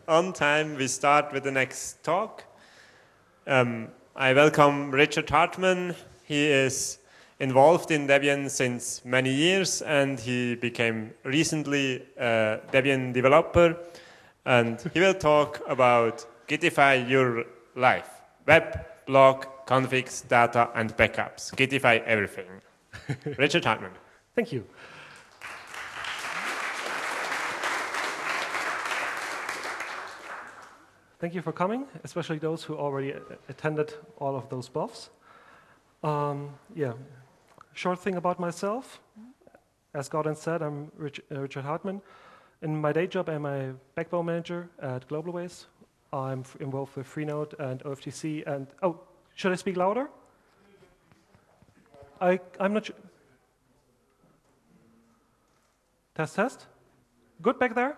on time, we start with the next talk. I welcome Richard Hartmann. He is involved in Debian since many years, and he became recently a Debian developer. And he will talk about Gitify your life. Web, blog, configs, data, and backups. Gitify everything. Richard Hartmann. Thank you. Thank you for coming, especially those who already attended all of those buffs. Short thing about myself. As Gordon said, I'm Richard Hartmann. In my day job, I'm a backbone manager at GlobalWays. I'm involved with Freenode and OFTC. And should I speak louder? I'm not sure. Test. Good back there?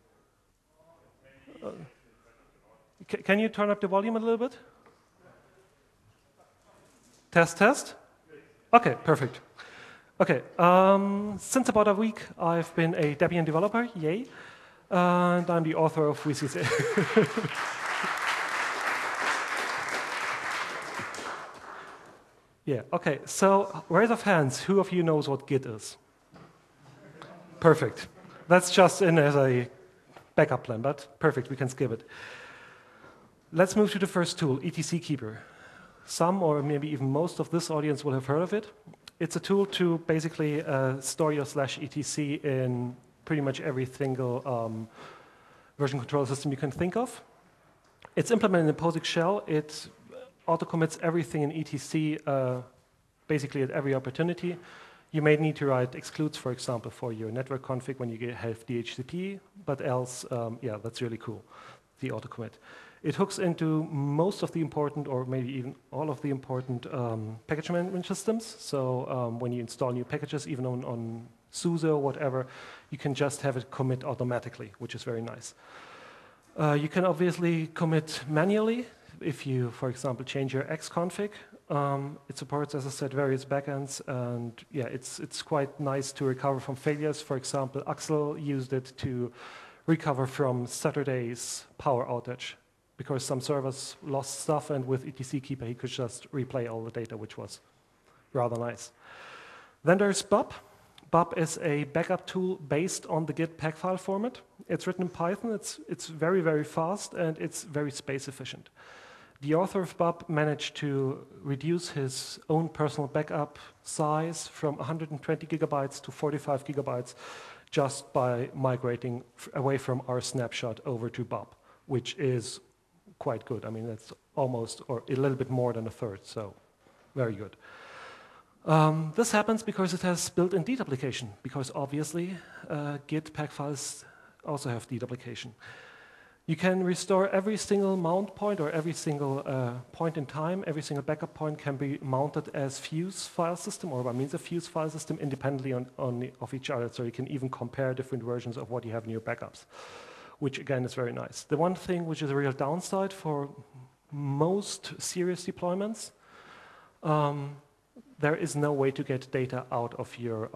Can you turn up the volume a little bit? Test. Okay, perfect. Okay, since about a week, I've been a Debian developer, yay, and I'm the author of WCC. Yeah, okay, so raise of hands, who of you knows what Git is? Perfect. That's just in as a backup plan, but perfect, we can skip it. Let's move to the first tool, etc Keeper. Some, or maybe even most of this audience will have heard of it. It's a tool to basically store your /etc in pretty much every single version control system you can think of. It's implemented in a POSIX shell. It auto-commits everything in etc basically at every opportunity. You may need to write excludes, for example, for your network config when you have DHCP, but else, that's really cool, the auto-commit. It hooks into most of the important, or maybe even all of the important package management systems. So when you install new packages, even on SUSE or whatever, you can just have it commit automatically, which is very nice. You can obviously commit manually if you, for example, change your Xconfig. It supports, as I said, various backends, and it's quite nice to recover from failures. For example, Axel used it to recover from Saturday's power outage, because some servers lost stuff, and with etc Keeper, he could just replay all the data, which was rather nice. Then there's Bub. Bub is a backup tool based on the Git pack file format. It's written in Python. It's very, very fast, and it's very space efficient. The author of Bub managed to reduce his own personal backup size from 120 gigabytes to 45 gigabytes just by migrating away from rsnapshot over to Bub, which is quite good. I mean, that's almost, or a little bit more than a third, so very good. This happens because it has built-in deduplication, because obviously Git pack files also have deduplication. You can restore every single mount point or every single point in time. Every single backup point can be mounted as Fuse file system or by means of Fuse file system independently of each other, so you can even compare different versions of what you have in your backups, which again is very nice. The one thing which is a real downside for most serious deployments, there is no way to get data out of your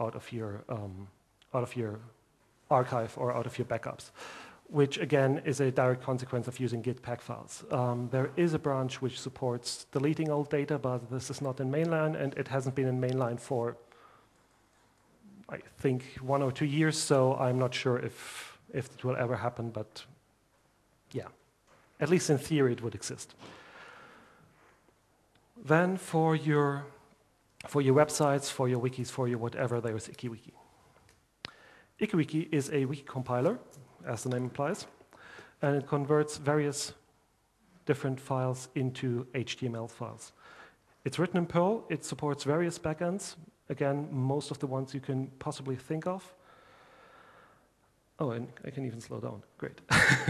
archive or out of your backups, which again is a direct consequence of using Git pack files. There is a branch which supports deleting old data, but this is not in mainline, and it hasn't been in mainline for, I think, 1 or 2 years, so I'm not sure if it will ever happen, but yeah, at least in theory it would exist. Then for your websites, for your wikis, for your whatever, there is IkiWiki. IkiWiki is a wiki compiler, as the name implies, and it converts various different files into HTML files. It's written in Perl. It supports various backends, again, most of the ones you can possibly think of. Oh, and I can even slow down. Great.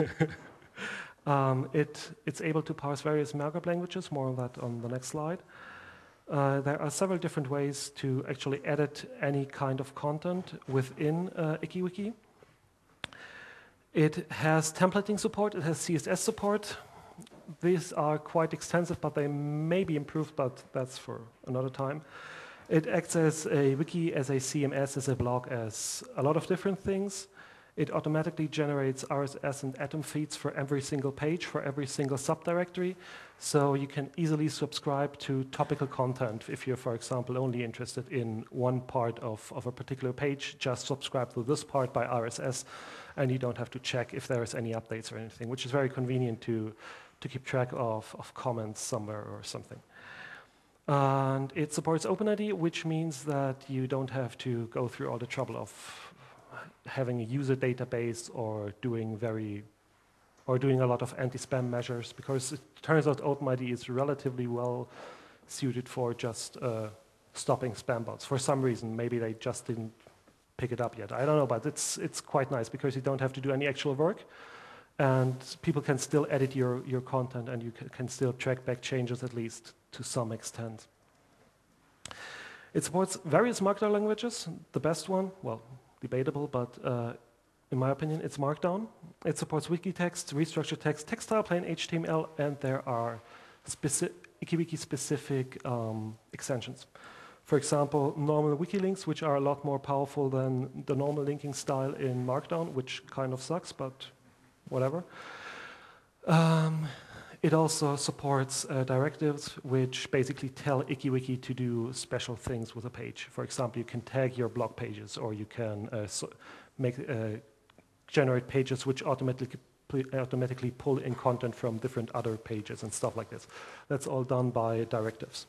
It's able to parse various markup languages, more on that on the next slide. There are several different ways to actually edit any kind of content within IkiWiki. It has templating support, it has CSS support. These are quite extensive, but they may be improved, but that's for another time. It acts as a wiki, as a CMS, as a blog, as a lot of different things. It automatically generates RSS and Atom feeds for every single page, for every single subdirectory. So you can easily subscribe to topical content. If you're, for example, only interested in one part of a particular page, just subscribe to this part by RSS, and you don't have to check if there's any updates or anything, which is very convenient to keep track of comments somewhere or something. And it supports OpenID, which means that you don't have to go through all the trouble of having a user database or doing a lot of anti-spam measures, because it turns out OpenID is relatively well suited for just stopping spam bots. For some reason, maybe they just didn't pick it up yet. I don't know, but it's quite nice because you don't have to do any actual work, and people can still edit your content, and you can still track back changes, at least to some extent. It supports various Markdown languages. The best one, well, debatable, but in my opinion, it's Markdown. It supports wiki text, restructured text, text style, plain HTML, and there are IkiWiki-specific extensions. For example, normal wiki links, which are a lot more powerful than the normal linking style in Markdown, which kind of sucks, but whatever. It also supports directives, which basically tell IkiWiki to do special things with a page. For example, you can tag your blog pages, or you can generate pages which automatically pull in content from different other pages and stuff like this. That's all done by directives.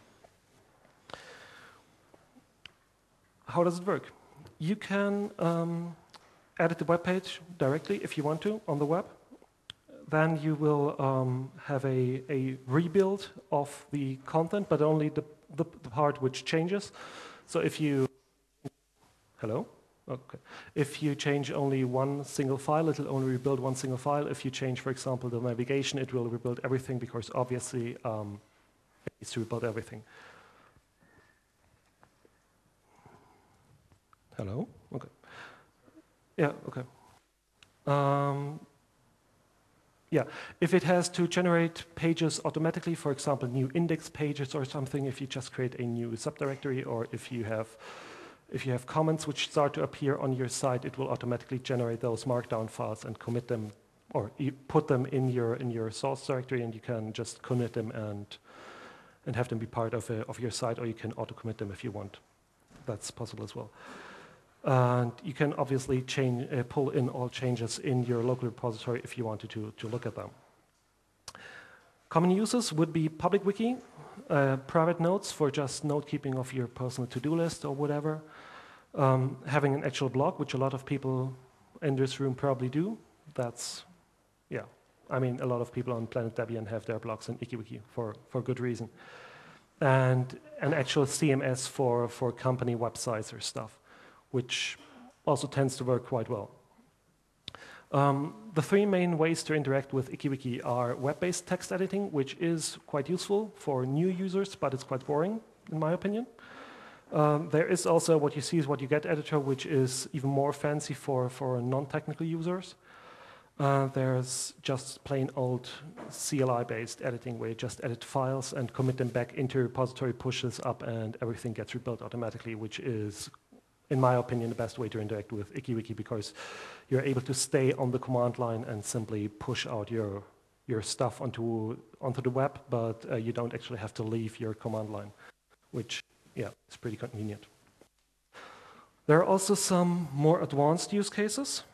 How does it work? You can edit the web page directly if you want to on the web. Then you will have a rebuild of the content, but only the part which changes. So if you, hello? Okay. If you change only one single file, it will only rebuild one single file. If you change, for example, the navigation, it will rebuild everything, because obviously it needs to rebuild everything. Hello? Okay. Yeah, okay. Yeah, if it has to generate pages automatically, for example, new index pages or something, if you just create a new subdirectory, or if you have comments which start to appear on your site, it will automatically generate those Markdown files and commit them, or you put them in your source directory, and you can just commit them and have them be part of your site, or you can auto-commit them if you want. That's possible as well. And you can obviously pull in all changes in your local repository if you wanted to look at them. Common uses would be public wiki, private notes for just note keeping of your personal to-do list or whatever, having an actual blog, which a lot of people in this room probably do. That's, yeah, I mean, a lot of people on Planet Debian have their blogs in IkiWiki for good reason. And an actual CMS for company websites or stuff, which also tends to work quite well. The three main ways to interact with IkiWiki are web-based text editing, which is quite useful for new users, but it's quite boring, in my opinion. There is also what you see is what you get editor, which is even more fancy for non-technical users. There's just plain old CLI-based editing, where you just edit files and commit them back into your repository, pushes up, and everything gets rebuilt automatically, which is, in my opinion, the best way to interact with IkiWiki, because you're able to stay on the command line and simply push out your stuff onto the web, but you don't actually have to leave your command line, which, yeah, is pretty convenient. There are also some more advanced use cases.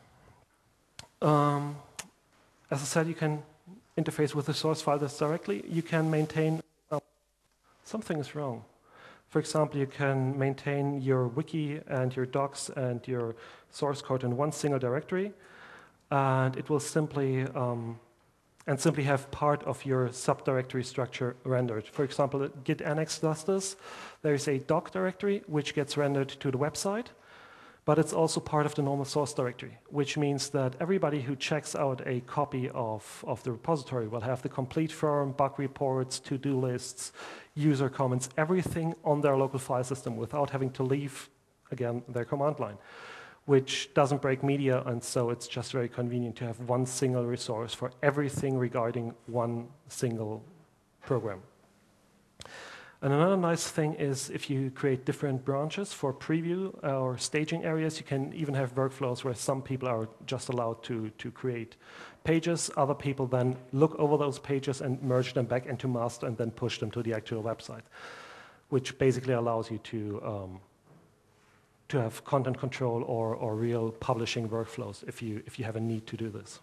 As I said, you can interface with the source file directly. You can maintain, something is wrong. For example, you can maintain your wiki and your docs and your source code in one single directory, and it will simply have part of your subdirectory structure rendered. For example, Git Annex does this. There is a doc directory which gets rendered to the website, but it's also part of the normal source directory, which means that everybody who checks out a copy of the repository will have the complete firm, bug reports, to-do lists, user comments, everything on their local file system without having to leave, again, their command line, which doesn't break media, and so it's just very convenient to have one single resource for everything regarding one single program. And another nice thing is if you create different branches for preview or staging areas, you can even have workflows where some people are just allowed to create pages. Other people then look over those pages and merge them back into master and then push them to the actual website, which basically allows you to have content control or real publishing workflows if you have a need to do this.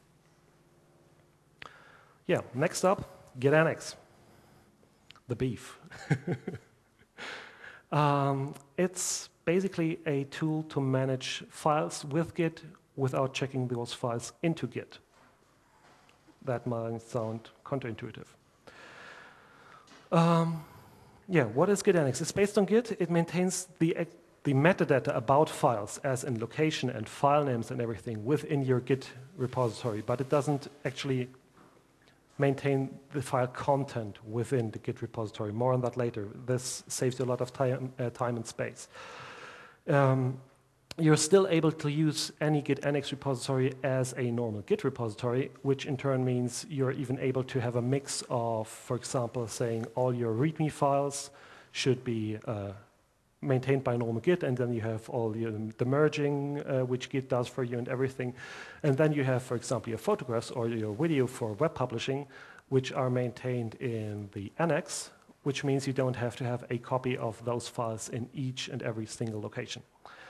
Yeah, next up, Git Annex. The beef. It's basically a tool to manage files with Git without checking those files into Git. That might sound counterintuitive. Yeah, what is Git Annex? It's based on Git. It maintains the metadata about files, as in location and file names and everything, within your Git repository, but it doesn't actually maintain the file content within the Git repository. More on that later. This saves you a lot of time and space. You're still able to use any Git Annex repository as a normal Git repository, which in turn means you're even able to have a mix of, for example, saying all your README files should be maintained by normal Git, and then you have all the merging, which Git does for you and everything. And then you have, for example, your photographs or your video for web publishing, which are maintained in the Annex, which means you don't have to have a copy of those files in each and every single location.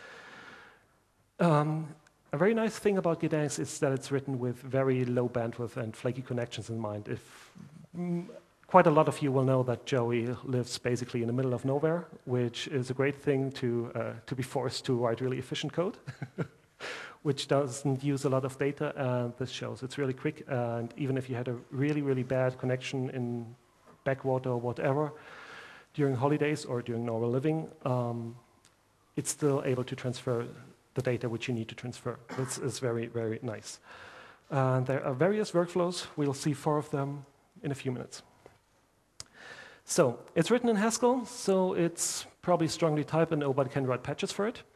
A very nice thing about Git Annex is that it's written with very low bandwidth and flaky connections in mind. Quite a lot of you will know that Joey lives basically in the middle of nowhere, which is a great thing to be forced to write really efficient code, which doesn't use a lot of data, and this shows. It's really quick, and even if you had a really, really bad connection in backwater or whatever during holidays or during normal living, it's still able to transfer the data which you need to transfer. This is very, very nice. There are various workflows. We'll see 4 of them in a few minutes. So it's written in Haskell, so it's probably strongly typed and nobody can write patches for it.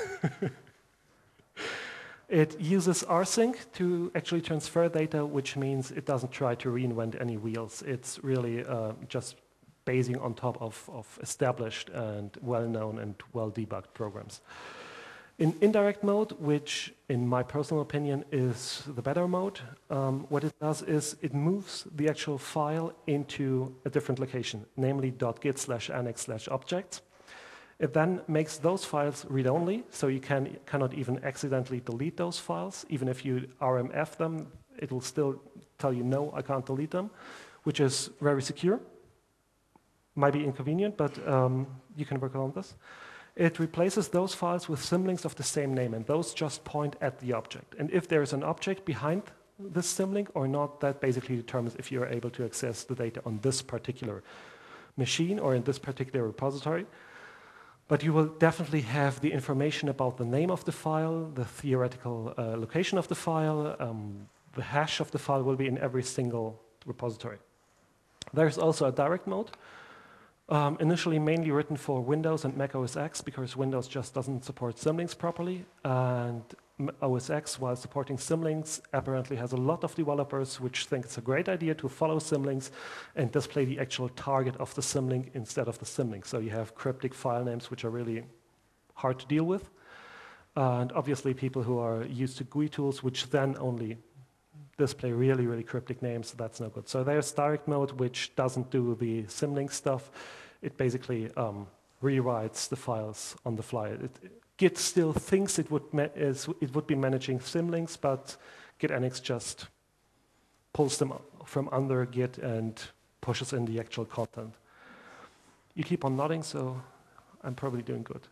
It uses rsync to actually transfer data, which means it doesn't try to reinvent any wheels. It's really just basing on top of established and well-known and well-debugged programs. In indirect mode, which in my personal opinion is the better mode, what it does is it moves the actual file into a different location, namely .git/annex/objects. It then makes those files read-only, so you cannot even accidentally delete those files. Even if you RMF them, it will still tell you, no, I can't delete them, which is very secure. Might be inconvenient, but you can work on this. It replaces those files with symlinks of the same name, and those just point at the object. And if there is an object behind this symlink or not, that basically determines if you're able to access the data on this particular machine or in this particular repository. But you will definitely have the information about the name of the file, the theoretical location of the file, the hash of the file will be in every single repository. There's also a direct mode. Initially mainly written for Windows and Mac OS X because Windows just doesn't support symlinks properly, and OS X, while supporting symlinks, apparently has a lot of developers which think it's a great idea to follow symlinks and display the actual target of the symlink instead of the symlink. So you have cryptic file names which are really hard to deal with, and obviously people who are used to GUI tools which then only display really, really cryptic names, so that's no good. So there's direct mode, which doesn't do the symlink stuff. It basically rewrites the files on the fly. Git still thinks it would be managing symlinks, but Git Annex just pulls them from under Git and pushes in the actual content. You keep on nodding, so I'm probably doing good.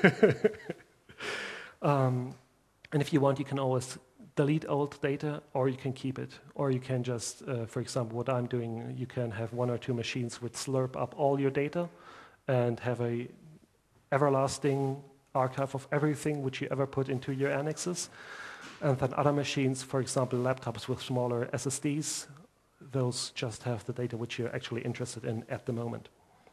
And if you want, you can always delete old data, or you can keep it, or you can just, for example, what I'm doing, you can have 1 or 2 machines which slurp up all your data and have a everlasting archive of everything which you ever put into your annexes. And then other machines, for example, laptops with smaller SSDs, those just have the data which you're actually interested in at the moment.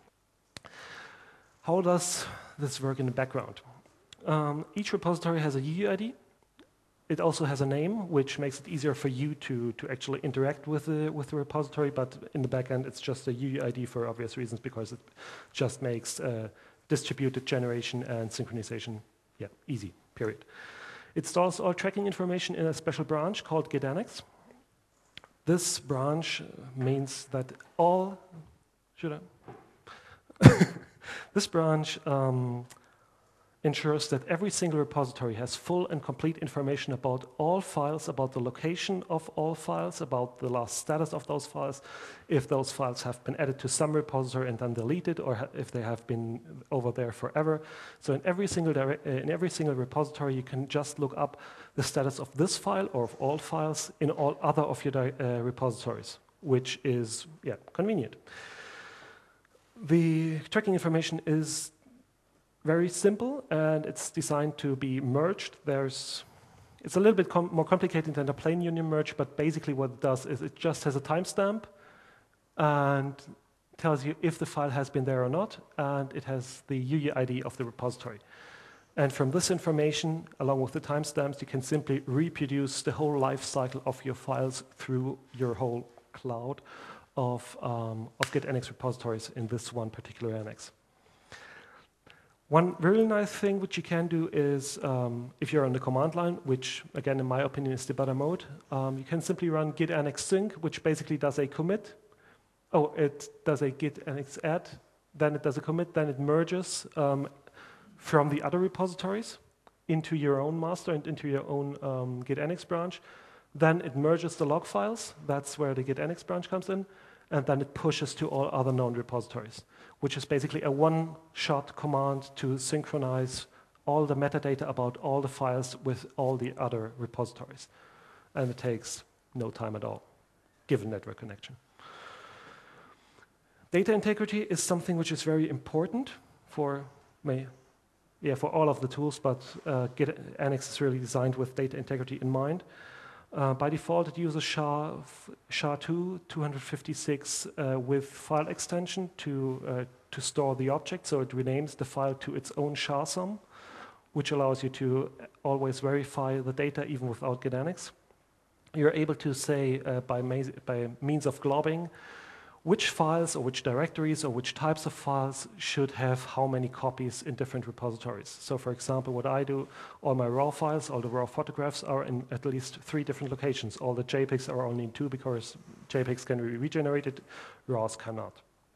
How does this work in the background? Each repository has a UUID. it also has a name, which makes it easier for you to actually interact with the repository, but in the back end, it's just a UUID for obvious reasons, because it just makes distributed generation and synchronization easy, period. It stores all tracking information in a special branch called GitAnnex. This branch means that this branch ensures that every single repository has full and complete information about all files, about the location of all files, about the last status of those files, if those files have been added to some repository and then deleted, or if they have been over there forever. So in every single repository, you can just look up the status of this file or of all files in all other of your repositories, which is convenient. The tracking information is very simple, and it's designed to be merged. It's a little bit more complicated than a plain union merge, but basically what it does is it just has a timestamp and tells you if the file has been there or not, and it has the UUID of the repository. And from this information, along with the timestamps, you can simply reproduce the whole life cycle of your files through your whole cloud of GitAnnex repositories in this one particular annex. One really nice thing which you can do is, if you're on the command line, which again in my opinion is the better mode, you can simply run git annex sync, which basically does a commit. Oh, it does a git annex add, then it does a commit, then it merges from the other repositories into your own master and into your own git annex branch. Then it merges the log files, that's where the git annex branch comes in, and then it pushes to all other known repositories, which is basically a one-shot command to synchronize all the metadata about all the files with all the other repositories. And it takes no time at all, given network connection. Data integrity is something which is very important for all of the tools, but GitAnnex is really designed with data integrity in mind. By default, it uses SHA-2 256 with file extension to store the object, so it renames the file to its own SHA-sum, which allows you to always verify the data even without GitAnnex. You're able to say by means of globbing which files or which directories or which types of files should have how many copies in different repositories. So for example, what I do, all my RAW files, all the RAW photographs are in at least 3 different locations. All the JPEGs are only in 2 because JPEGs can be regenerated, RAWs cannot.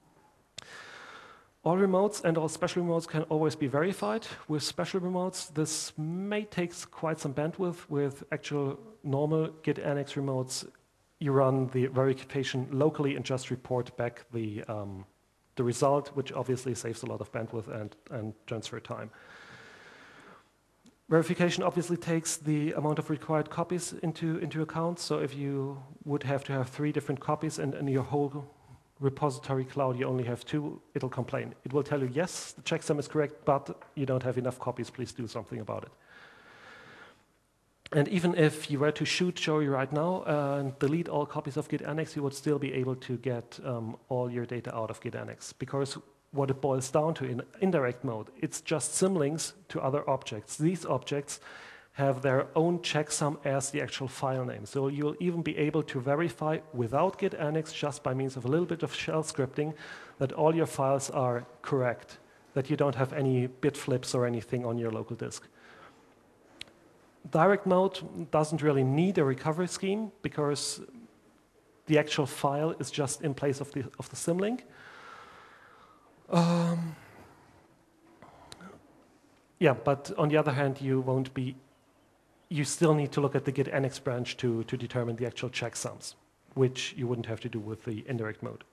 All remotes and all special remotes can always be verified. With special remotes, this may take quite some bandwidth. With actual normal GitAnnex remotes, you run the verification locally and just report back the result, which obviously saves a lot of bandwidth and transfer time. Verification obviously takes the amount of required copies into account. So if you would have to have 3 different copies and in your whole repository cloud you only have 2, it'll complain. It will tell you, yes, the checksum is correct, but you don't have enough copies, please do something about it. And even if you were to show you right now and delete all copies of GitAnnex, you would still be able to get all your data out of GitAnnex, because what it boils down to in indirect mode, it's just symlinks to other objects. These objects have their own checksum as the actual file name. So you'll even be able to verify without GitAnnex, just by means of a little bit of shell scripting, that all your files are correct, that you don't have any bit flips or anything on your local disk. Direct mode doesn't really need a recovery scheme because the actual file is just in place of the symlink. But on the other hand, you still need to look at the GitAnnex branch to determine the actual checksums, which you wouldn't have to do with the indirect mode.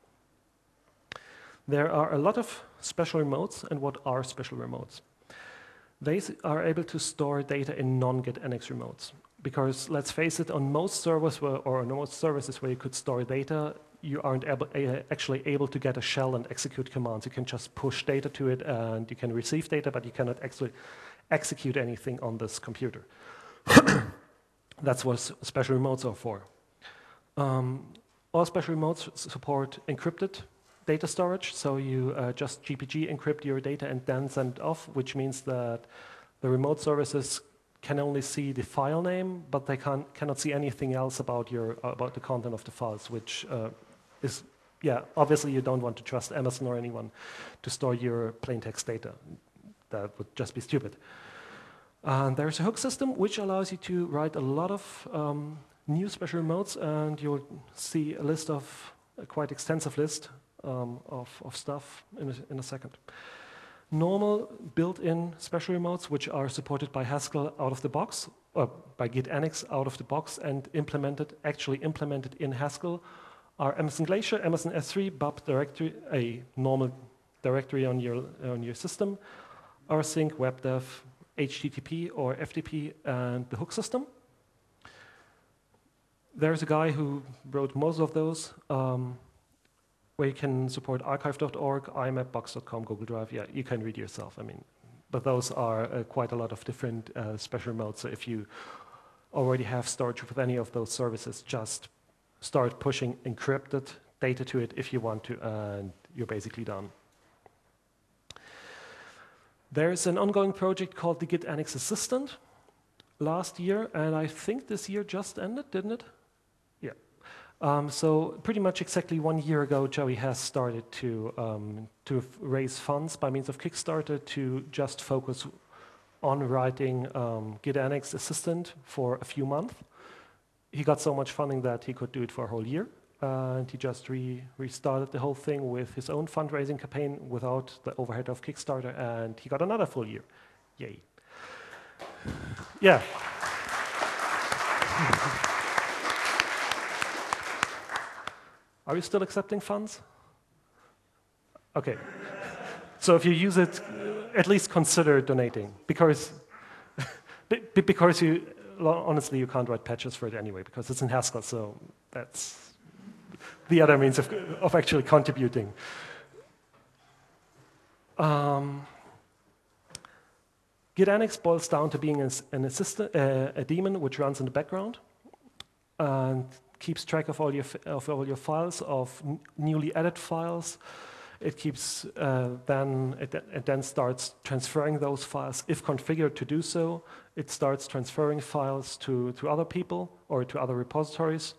There are a lot of special remotes, and what are special remotes? They are able to store data in non-GitAnnex remotes, because let's face it, on most servers or on most services where you could store data, you aren't actually able to get a shell and execute commands. You can just push data to it and you can receive data, but you cannot actually execute anything on this computer. That's what special remotes are for. All special remotes support encrypted data storage, so you just GPG encrypt your data and then send it off, which means that the remote services can only see the file name, but they cannot see anything else about the content of the files, which is, yeah, obviously you don't want to trust Amazon or anyone to store your plain text data. That would just be stupid. And there's a hook system which allows you to write a lot of new special remotes, and you'll see a list of a quite extensive list of stuff in a second. Normal built-in special remotes, which are supported by Haskell out of the box, or by GitAnix out of the box, and actually implemented in Haskell, are Amazon Glacier, Amazon S3, BUB directory, a normal directory on your system, rsync, WebDev, HTTP or FTP, and the hook system. There's a guy who wrote most of those, where you can support archive.org, IMAP, box.com, Google Drive. Yeah, you can read yourself. I mean, but those are quite a lot of different special remotes. So if you already have storage with any of those services, just start pushing encrypted data to it if you want to, and you're basically done. There's an ongoing project called the GitAnix Assistant last year, and I think this year just ended, didn't it? Yeah. So pretty much exactly 1 year ago, Joey has started to raise funds by means of Kickstarter to just focus on writing GitAnix Assistant for a few months. He got so much funding that he could do it for a whole year. And he just restarted the whole thing with his own fundraising campaign without the overhead of Kickstarter, and he got another full year. Yay. Yeah. Are you still accepting funds? Okay. So if you use it, at least consider donating, because you, honestly, you can't write patches for it anyway, because it's in Haskell, so that's the other means of actually contributing. GitAnix boils down to being a daemon which runs in the background and keeps track of all your files, of newly added files. It keeps it then starts transferring those files if configured to do so. It starts transferring files to other people or to other repositories.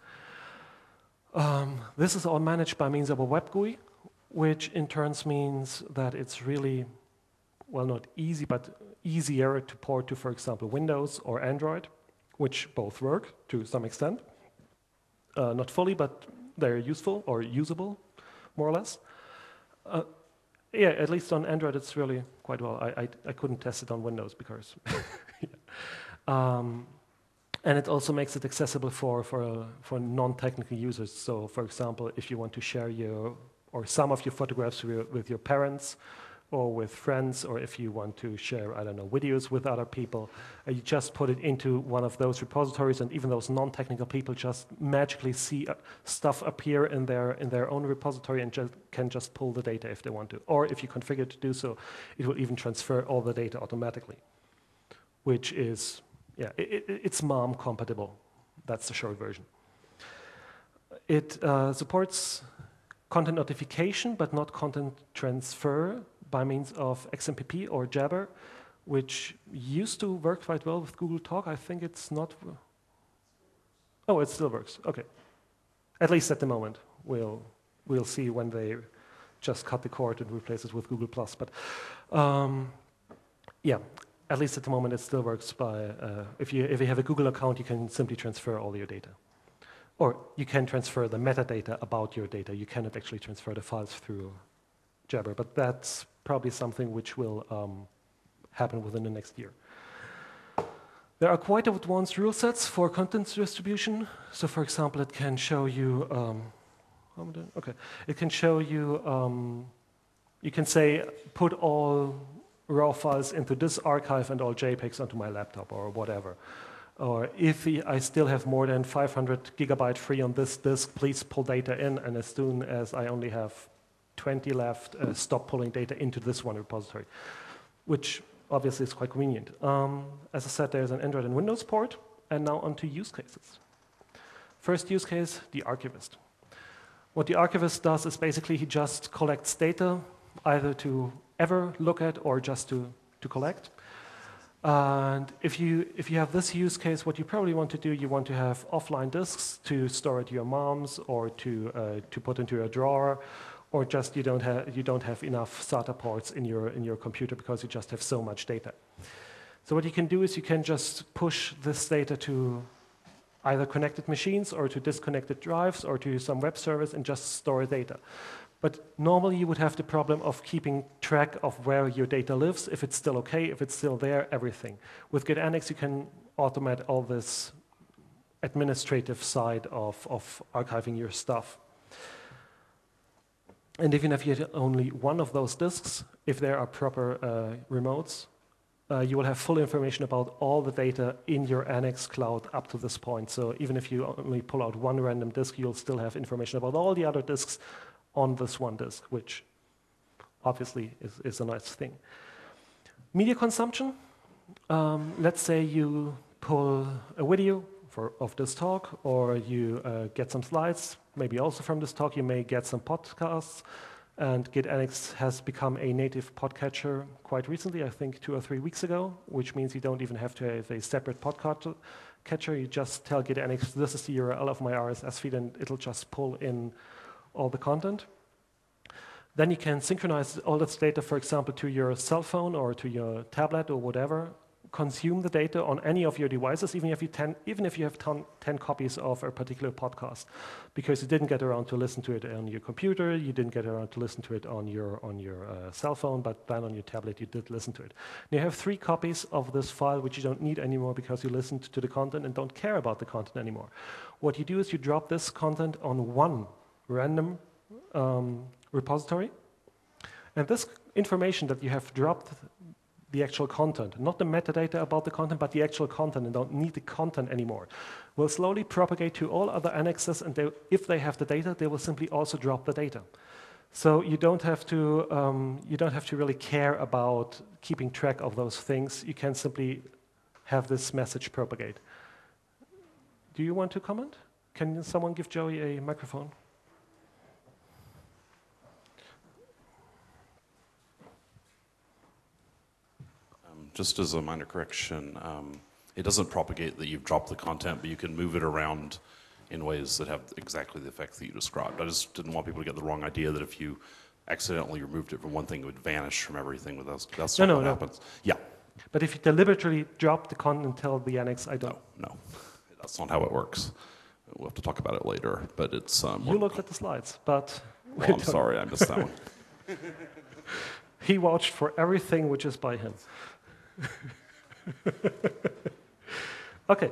This is all managed by means of a web GUI, which in turn means that it's really, well, not easy, but easier to port to, for example, Windows or Android, which both work to some extent. Not fully, but they're useful or usable, more or less. Yeah, at least on Android it's really quite well. I couldn't test it on Windows because... yeah. And it also makes it accessible for non-technical users. So, for example, if you want to share some of your photographs with your parents or with friends, or if you want to share, I don't know, videos with other people, you just put it into one of those repositories, and even those non-technical people just magically see stuff appear in their own repository and can just pull the data if they want to. Or if you configure to do so, it will even transfer all the data automatically, which is... yeah, it's MOM compatible. That's the short version. It supports content notification, but not content transfer by means of XMPP or Jabber, which used to work quite well with Google Talk. I think it's not... oh, it still works. Okay. At least at the moment. We'll see when they just cut the cord and replace it with Google+. But yeah. At least at the moment, it still works by, if you have a Google account, you can simply transfer all your data. Or you can transfer the metadata about your data. You cannot actually transfer the files through Jabber, but that's probably something which will happen within the next year. There are quite advanced rule sets for content distribution. So for example, it can show you, okay, it can show you, you can say, put all raw files into this archive and all JPEGs onto my laptop or whatever. Or if I still have more than 500 gigabyte free on this disk, please pull data in, and as soon as I only have 20 left, stop pulling data into this one repository, which obviously is quite convenient. As I said, there's an Android and Windows port, and now onto use cases. First use case, the archivist. What the archivist does is basically he just collects data, either to ever look at or just to collect. And if you have this use case, what you probably want to do, you want to have offline disks to store at your mom's or to put into your drawer, or just you don't have enough SATA ports in your computer because you just have so much data. So what you can do is you can just push this data to either connected machines or to disconnected drives or to some web service and just store data. But normally you would have the problem of keeping track of where your data lives, if it's still okay, if it's still there, everything. With GitAnnex, you can automate all this administrative side of archiving your stuff. And even if you have only one of those disks, if there are proper remotes, you will have full information about all the data in your Annex cloud up to this point. So even if you only pull out one random disk, you'll still have information about all the other disks on this one disk, which obviously is a nice thing. Media consumption. Let's say you pull a video of this talk, or you get some slides, maybe also from this talk. You may get some podcasts. And GitAnnex has become a native podcatcher quite recently, I think 2 or 3 weeks ago, which means you don't even have to have a separate podcatcher. You just tell GitAnnex, this is the URL of my RSS feed, and it'll just pull in all the content. Then you can synchronize all this data, for example, to your cell phone or to your tablet or whatever. Consume the data on any of your devices, even if you have 10 copies of a particular podcast, because you didn't get around to listen to it on your computer, you didn't get around to listen to it on your cell phone, but then on your tablet you did listen to it. And you have 3 copies of this file which you don't need anymore because you listened to the content and don't care about the content anymore. What you do is you drop this content on one random repository, and this information that you have dropped, the actual content, not the metadata about the content, but the actual content, and don't need the content anymore, will slowly propagate to all other annexes, and if they have the data, they will simply also drop the data. So you don't have to really care about keeping track of those things. You can simply have this message propagate. Do you want to comment? Can someone give Joey a microphone? Just as a minor correction, it doesn't propagate that you've dropped the content, but you can move it around in ways that have exactly the effect that you described. I just didn't want people to get the wrong idea that if you accidentally removed it from one thing, it would vanish from everything. That's not what happens. Yeah. But if you deliberately drop the content and tell the Annex, I don't. No, that's not how it works. We'll have to talk about it later, but it's... you looked at the slides, but... Well, I'm sorry, I missed that one. He vouched for everything which is by him. Okay.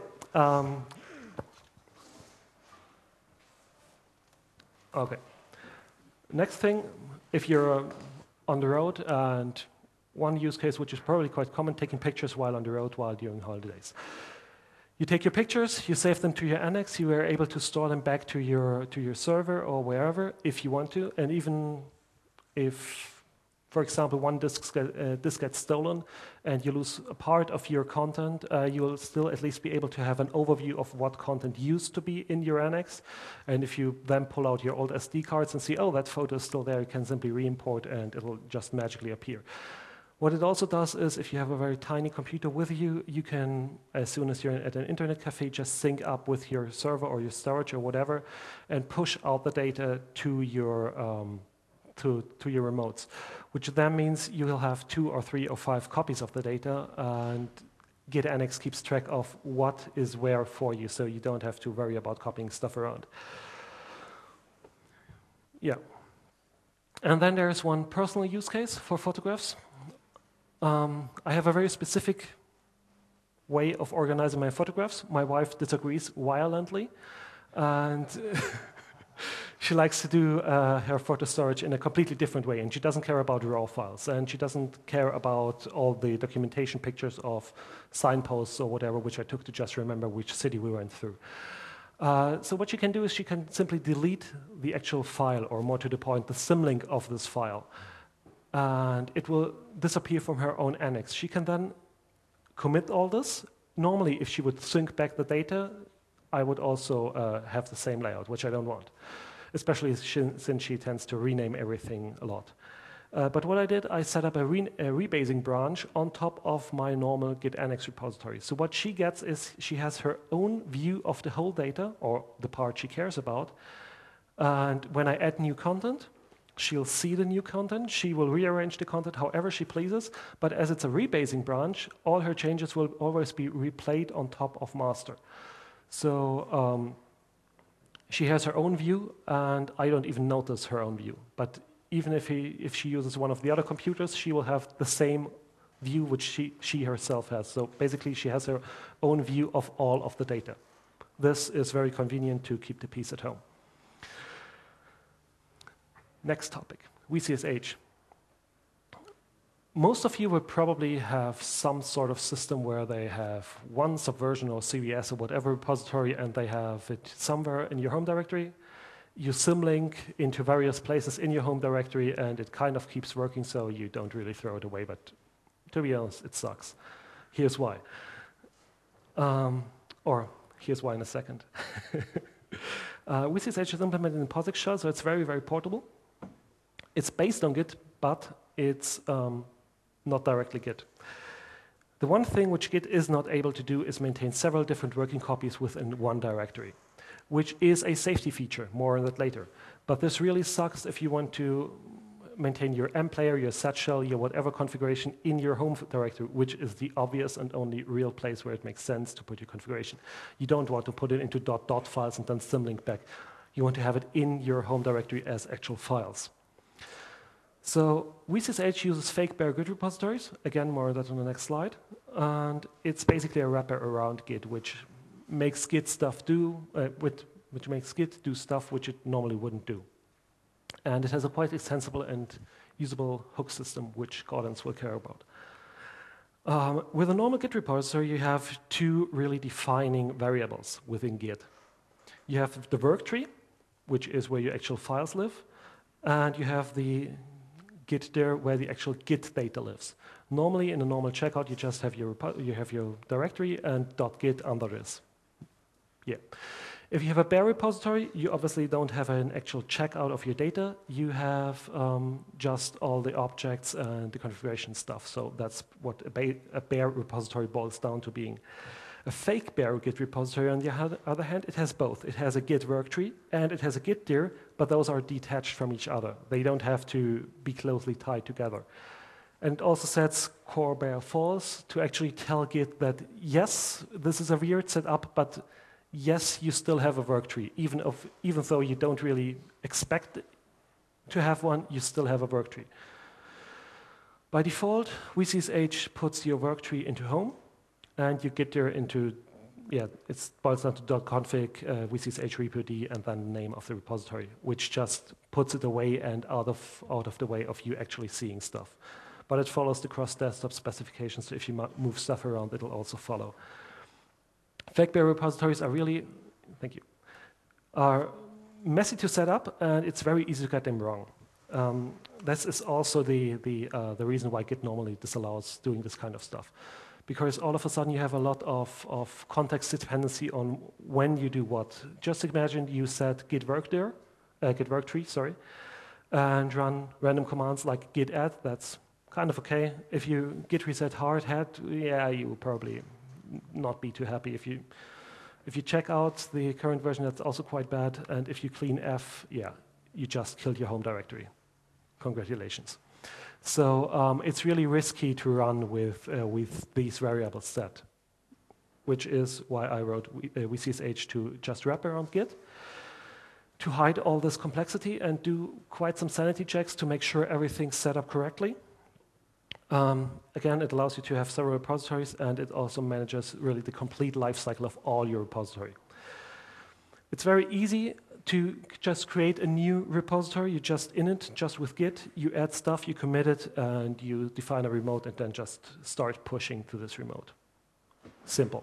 Okay. Next thing, if you're on the road, and one use case which is probably quite common, taking pictures while on the road while during holidays. You take your pictures, you save them to your Annex, you are able to store them back to your server or wherever if you want to, and even if, for example, one disk gets stolen and you lose a part of your content, you will still at least be able to have an overview of what content used to be in your Annex. And if you then pull out your old SD cards and see, oh, that photo is still there, you can simply re-import and it'll just magically appear. What it also does is, if you have a very tiny computer with you, you can, as soon as you're at an internet cafe, just sync up with your server or your storage or whatever and push out the data to your your remotes, which then means you will have 2 or 3 or 5 copies of the data, and GitAnnex keeps track of what is where for you, so you don't have to worry about copying stuff around. Yeah. And then there's one personal use case for photographs. I have a very specific way of organizing my photographs. My wife disagrees violently, and she likes to do her photo storage in a completely different way, and she doesn't care about raw files, and she doesn't care about all the documentation pictures of signposts or whatever, which I took to just remember which city we went through. So what she can do is she can simply delete the actual file, or more to the point, the symlink of this file, and it will disappear from her own Annex. She can then commit all this. Normally, if she would sync back the data, I would also have the same layout, which I don't want, especially since she tends to rename everything a lot. But what I did, I set up a rebasing branch on top of my normal Git Annex repository. So what she gets is she has her own view of the whole data, or the part she cares about. And when I add new content, she'll see the new content. She will rearrange the content however she pleases. But as it's a rebasing branch, all her changes will always be replayed on top of master. So she has her own view, and I don't even notice her own view. But even if she uses one of the other computers, she will have the same view which she herself has. So basically, she has her own view of all of the data. This is very convenient to keep the peace at home. Next topic, VCSH. Most of you will probably have some sort of system where they have one Subversion or CVS or whatever repository, and they have it somewhere in your home directory. You symlink into various places in your home directory, and it kind of keeps working, so you don't really throw it away. But to be honest, it sucks. Here's why. Or here's why in a second. VCSH is implemented in POSIX shell, so it's very, very portable. It's based on Git, but it's not directly Git. The one thing which Git is not able to do is maintain several different working copies within one directory, which is a safety feature, more on that later. But this really sucks if you want to maintain your mplayer, your set shell, your whatever configuration in your home directory, which is the obvious and only real place where it makes sense to put your configuration. You don't want to put it into .dot files and then symlink back. You want to have it in your home directory as actual files. So VCSH uses fake bare Git repositories. Again, more of that on the next slide. And it's basically a wrapper around Git, which makes Git stuff which makes Git do stuff which it normally wouldn't do. And it has a quite extensible and usable hook system, which Gordons will care about. With a normal Git repository, you have two really defining variables within Git. You have the work tree, which is where your actual files live, and you have the Git dir where the actual Git data lives. Normally, in a normal checkout, you just have your directory and .git under this. Yeah. If you have a bare repository, you obviously don't have an actual checkout of your data. You have just all the objects and the configuration stuff. So that's what a bare repository boils down to being. A fake bare Git repository, on the other hand, it has both. It has a Git work tree and it has a Git dir, but those are detached from each other. They don't have to be closely tied together. And it also sets core bare false to actually tell Git that, yes, this is a weird setup, but yes, you still have a work tree. Even though you don't really expect to have one, you still have a work tree. By default, VCSH puts your work tree into home, and you get there into, it boils down to .config, VCSH repo-d, and then the name of the repository, which just puts it away and out of the way of you actually seeing stuff. But it follows the cross-desktop specifications, so if you move stuff around, it'll also follow. Fake bare repositories are messy to set up, and it's very easy to get them wrong. This is also the reason why Git normally disallows doing this kind of stuff. Because all of a sudden you have a lot of context dependency on when you do what. Just imagine you set git work tree, and run random commands like git add. That's kind of okay. If you git reset hard hat, you will probably not be too happy. If you check out the current version, that's also quite bad. And if you clean F, you just killed your home directory. Congratulations. So it's really risky to run with these variables set, which is why I wrote VCSH to just wrap around Git, to hide all this complexity and do quite some sanity checks to make sure everything's set up correctly. Again, it allows you to have several repositories, and it also manages really the complete life cycle of all your repository. It's very easy to just create a new repository. You just init, just with Git, you add stuff, you commit it, and you define a remote, and then just start pushing to this remote. Simple.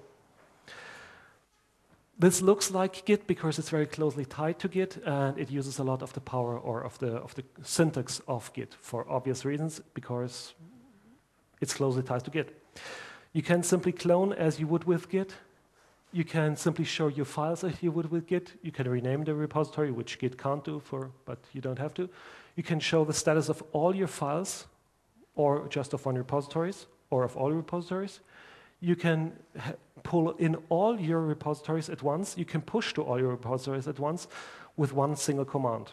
This looks like Git because it's very closely tied to Git, and it uses a lot of the power or of the syntax of Git for obvious reasons, because it's closely tied to Git. You can simply clone as you would with Git. You can simply show your files as you would with Git. You can rename the repository, which Git can't do, but you don't have to. You can show the status of all your files, or just of one repositories, or of all repositories. You can pull in all your repositories at once. You can push to all your repositories at once with one single command.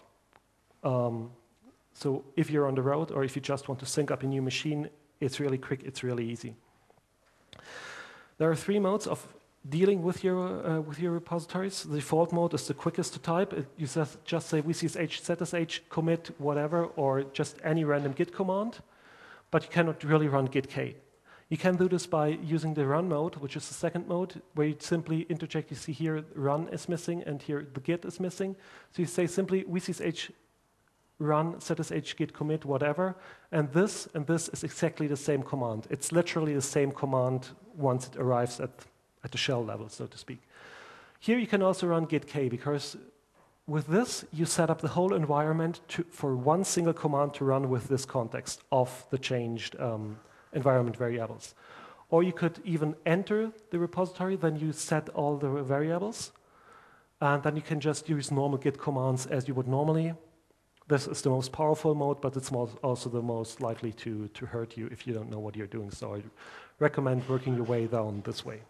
So if you're on the road, or if you just want to sync up a new machine, it's really quick, it's really easy. There are 3 modes of dealing with your repositories. The default mode is the quickest to type. You just say vcsh, zsh, commit, whatever, or just any random git command, but you cannot really run git-k. You can do this by using the run mode, which is the second mode, where you simply interject. You see here run is missing, and here the git is missing. So you say simply vcsh run, zsh, git commit, whatever, and this is exactly the same command. It's literally the same command once it arrives at the shell level, so to speak. Here you can also run git-k, because with this you set up the whole environment for one single command to run with this context of the changed environment variables. Or you could even enter the repository, then you set all the variables, and then you can just use normal git commands as you would normally. This is the most powerful mode, but it's also the most likely to hurt you if you don't know what you're doing. So I recommend working your way down this way.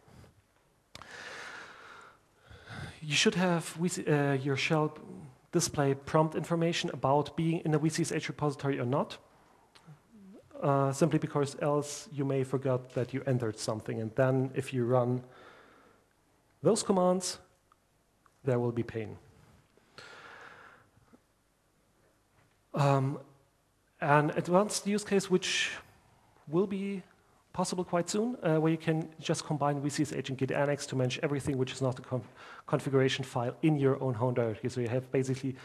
You should have your shell display prompt information about being in a vcsh repository or not, simply because else you may forget that you entered something, and then if you run those commands, there will be pain. An advanced use case which will be possible quite soon, where you can just combine vcsh and git annex to manage everything which is not a configuration file in your own home directory. So you have basically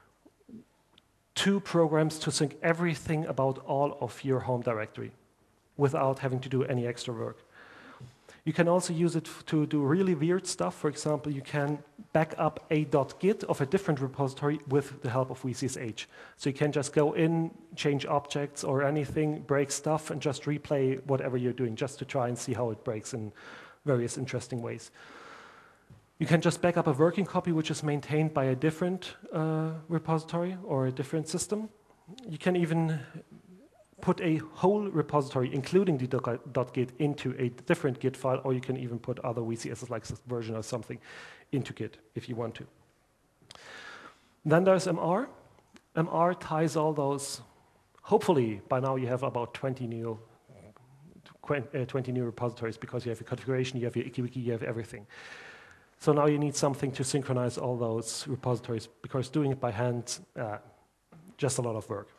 2 programs to sync everything about all of your home directory without having to do any extra work. You can also use it to do really weird stuff. For example, you can back up a .git of a different repository with the help of vcsh. So you can just go in, change objects or anything, break stuff, and just replay whatever you're doing just to try and see how it breaks in various interesting ways. You can just back up a working copy which is maintained by a different repository or a different system. You can even put a whole repository, including the .git, into a different Git file, or you can even put other VCSs like this version or something into Git if you want to. Then there's MR. MR ties all those. Hopefully, by now you have about 20 new repositories, because you have your configuration, you have your IkiWiki, you have everything. So now you need something to synchronize all those repositories, because doing it by hand, just a lot of work.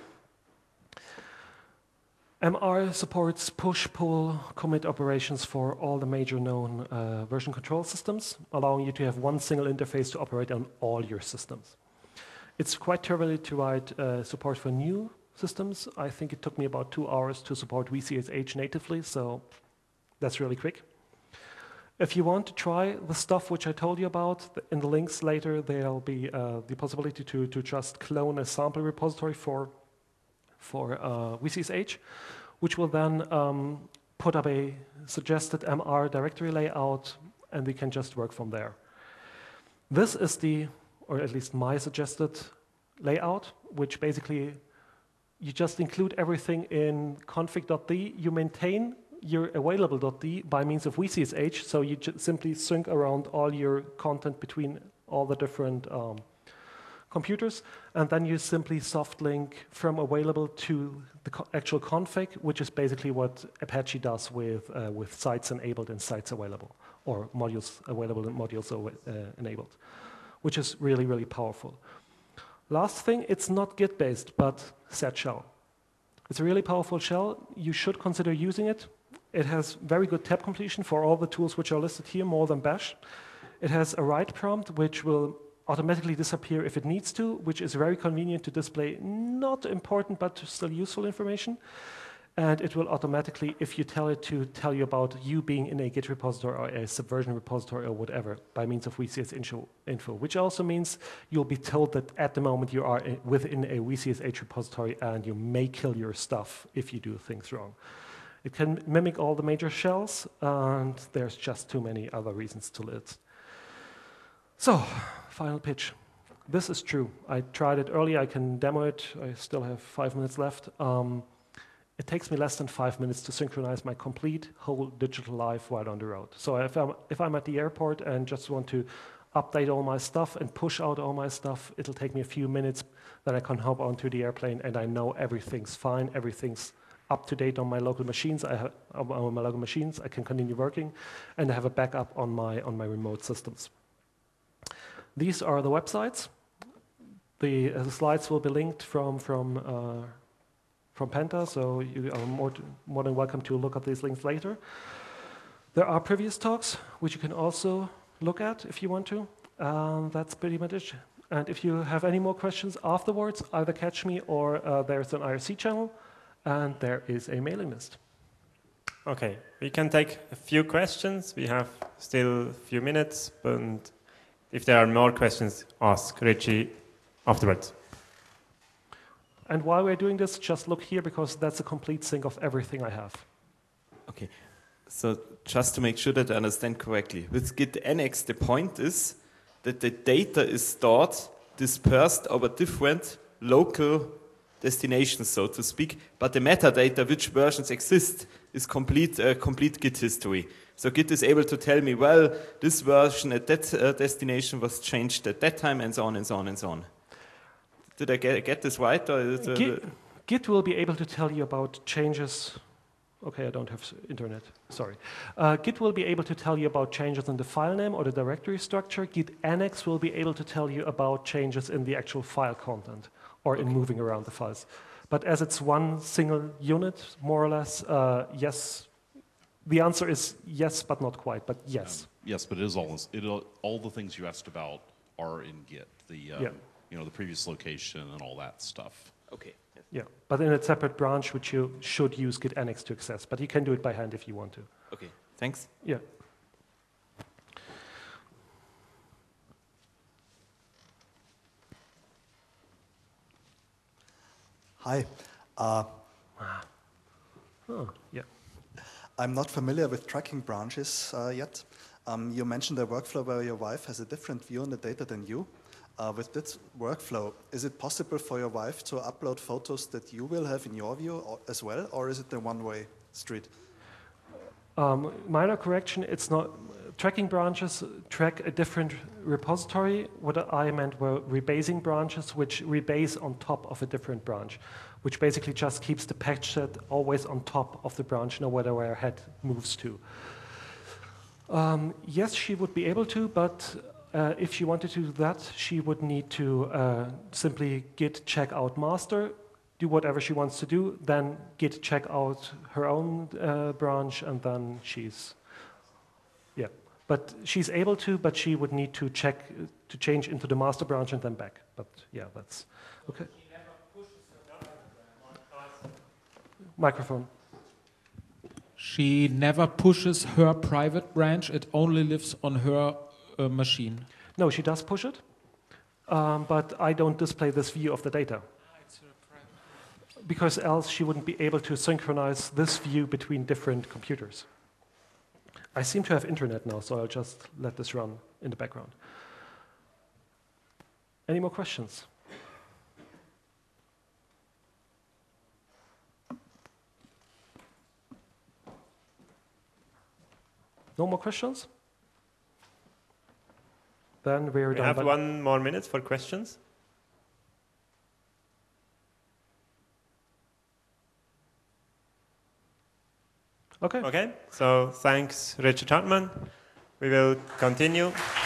MR supports push, pull, commit operations for all the major known version control systems, allowing you to have one single interface to operate on all your systems. It's quite trivial to write support for new systems. I think it took me about 2 hours to support vcsh natively, so that's really quick. If you want to try the stuff which I told you about, in the links later, there'll be the possibility to just clone a sample repository for vcsh, which will then put up a suggested MR directory layout, and we can just work from there. This is or at least my suggested layout, which basically you just include everything in config.d. You maintain your available.d by means of vcsh, so you simply sync around all your content between all the different computers, and then you simply soft link from available to the actual config, which is basically what Apache does with sites enabled and sites available, or modules available and modules enabled, which is really, really powerful. Last thing, it's not Git based, but set shell. It's a really powerful shell. You should consider using it. It has very good tab completion for all the tools which are listed here, more than Bash. It has a write prompt, which will automatically disappear if it needs to, which is very convenient to display not important but still useful information. And it will automatically, if you tell it to tell you about you being in a Git repository or a Subversion repository or whatever, by means of vcsh info, which also means you'll be told that at the moment you are within a vcsh repository and you may kill your stuff if you do things wrong. It can mimic all the major shells, and there's just too many other reasons to it. So, final pitch. This is true. I tried it earlier. I can demo it. I still have 5 minutes left. It takes me less than 5 minutes to synchronize my complete whole digital life while on the road. So if I'm at the airport and just want to update all my stuff and push out all my stuff, it'll take me a few minutes. Then I can hop onto the airplane and I know everything's fine, everything's up to date on my local machines. I can continue working, and I have a backup on my remote systems. These are the websites. The slides will be linked from Penta, so you are more than welcome to look at these links later. There are previous talks, which you can also look at if you want to. That's pretty much it. And if you have any more questions afterwards, either catch me or there's an IRC channel, and there is a mailing list. Okay, we can take a few questions. We have still a few minutes, but if there are more questions, ask Richie afterwards. And while we're doing this, just look here, because that's a complete sync of everything I have. Okay, so just to make sure that I understand correctly, with Git Annex, the point is that the data is stored, dispersed over different local destinations, so to speak, but the metadata, which versions exist, is complete Git history. So Git is able to tell me, well, this version at that destination was changed at that time, and so on and so on and so on. Did I get this right? Or Git will be able to tell you about changes. Okay, I don't have internet, sorry. Git will be able to tell you about changes in the file name or the directory structure. Git Annex will be able to tell you about changes in the actual file content or in moving around the files. But as it's one single unit, more or less, yes. The answer is yes, but not quite, but yes. Yes, but it is all the things you asked about are in Git. The previous location and all that stuff. Okay. Yeah, but in a separate branch, which you should use Git Annex to access. But you can do it by hand if you want to. Okay, thanks. Yeah. Hi. Yeah. I'm not familiar with tracking branches yet. You mentioned a workflow where your wife has a different view on the data than you. With this workflow, is it possible for your wife to upload photos that you will have in your view as well, or is it a one-way street? Minor correction, it's not. Tracking branches track a different repository. What I meant were rebasing branches, which rebase on top of a different branch, which basically just keeps the patch set always on top of the branch, no matter where head moves to. Yes, she would be able to, but if she wanted to do that, she would need to simply git check out master, do whatever she wants to do, then git check out her own branch, and then she's, yeah. But she's able to, but she would need to check, to change into the master branch and then back. But yeah, that's okay. Microphone. She never pushes her private branch. It only lives on her machine. No, she does push it, but I don't display this view of the data. Because else she wouldn't be able to synchronize this view between different computers. I seem to have internet now, so I'll just let this run in the background. Any more questions? No more questions? Then we're done. We have 1 more minute for questions. Okay. Okay, so thanks, Richard Hartmann. We will continue.